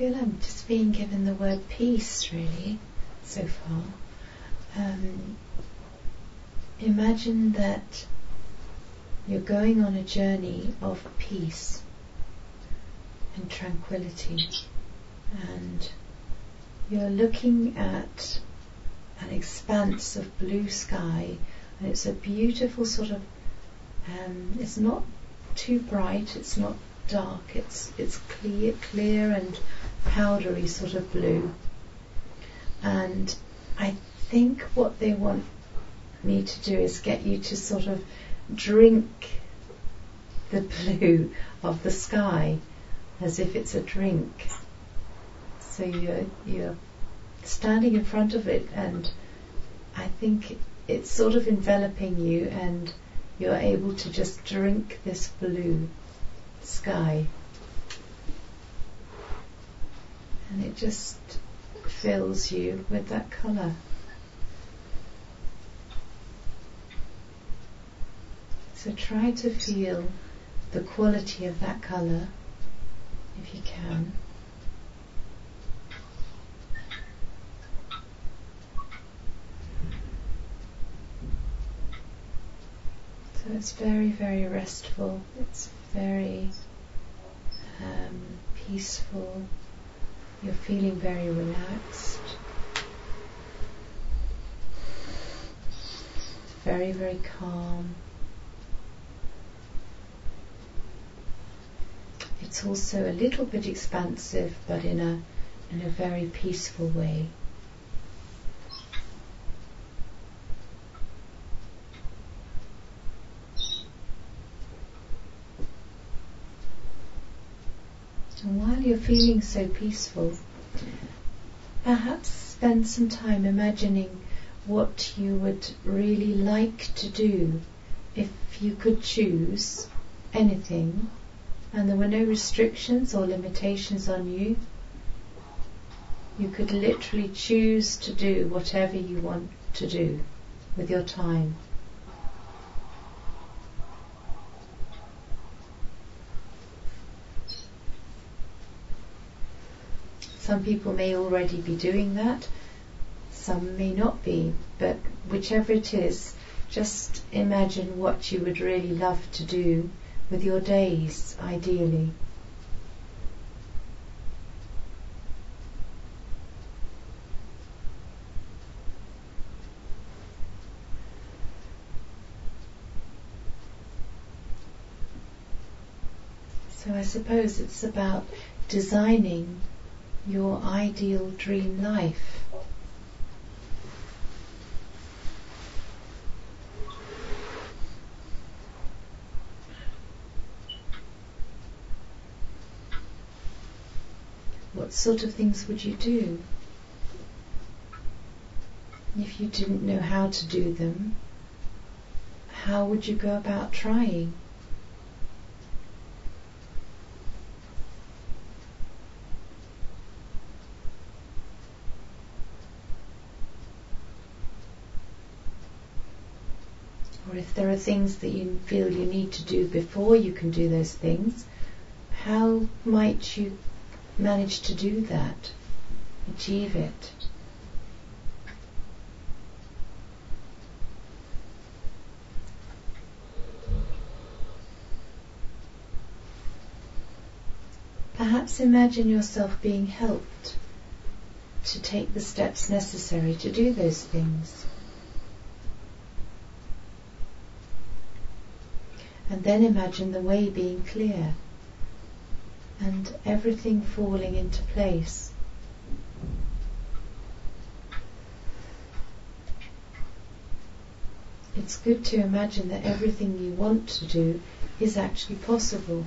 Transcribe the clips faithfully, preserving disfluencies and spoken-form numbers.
feel I'm just being given the word peace, really, so far. Um, imagine that you're going on a journey of peace and tranquility, and you're looking at an expanse of blue sky, and it's a beautiful sort of, um, it's not too bright, it's not dark, it's it's clear, clear and powdery sort of blue. And I think what they want me to do is get you to sort of drink the blue of the sky as if it's a drink. So you're you're standing in front of it, and I think it's sort of enveloping you, and you're able to just drink this blue sky, and it just fills you with that colour. So try to feel the quality of that colour if you can. So it's very, very restful, it's very um, peaceful, you're feeling very relaxed, it's very, very calm. It's also a little bit expansive, but in a in a very peaceful way. And while you're feeling so peaceful, perhaps spend some time imagining what you would really like to do if you could choose anything and there were no restrictions or limitations on you. You could literally choose to do whatever you want to do with your time. Some people may already be doing that, some may not be, but whichever it is, just imagine what you would really love to do with your days, ideally. So I suppose it's about designing your ideal dream life. What sort of things would you do? If you didn't know how to do them, how would you go about trying? Or if there are things that you feel you need to do before you can do those things, how might you manage to do that, achieve it? Perhaps imagine yourself being helped to take the steps necessary to do those things. And then imagine the way being clear and everything falling into place. It's good to imagine that everything you want to do is actually possible.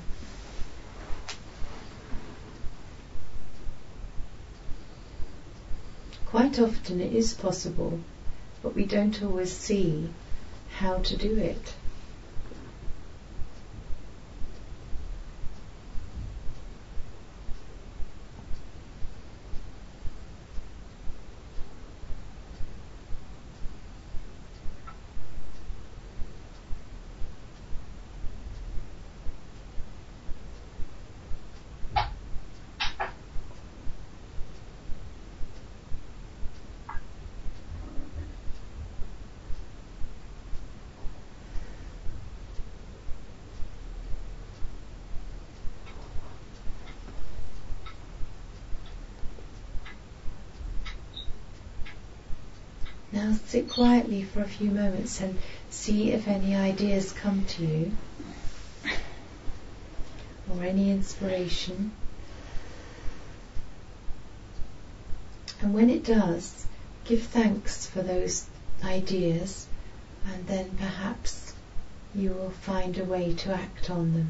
Quite often it is possible, but we don't always see how to do it. Now sit quietly for a few moments and see if any ideas come to you, or any inspiration. And when it does, give thanks for those ideas, and then perhaps you will find a way to act on them.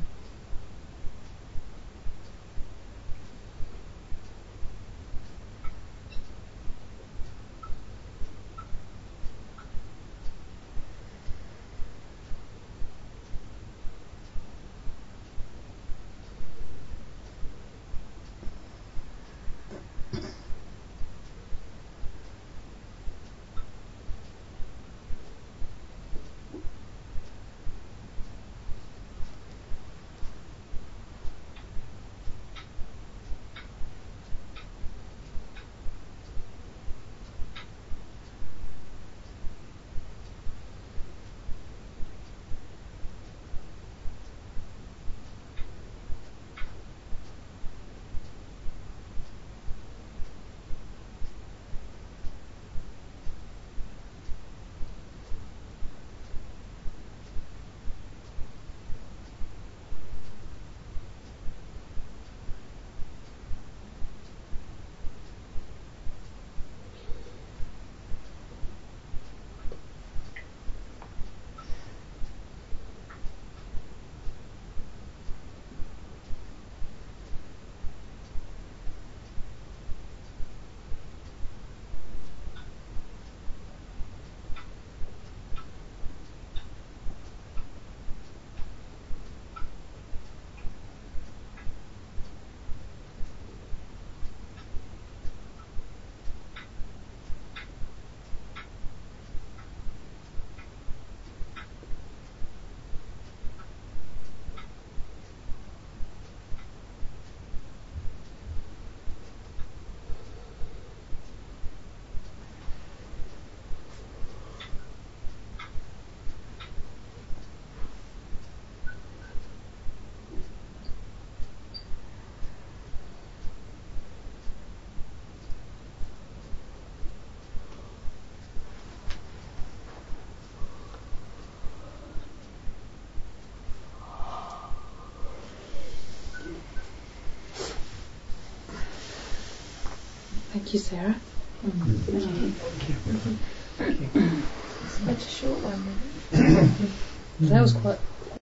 Thank you, Sarah. Mm-hmm. Thank you. It's quite a short one, isn't it? That was quite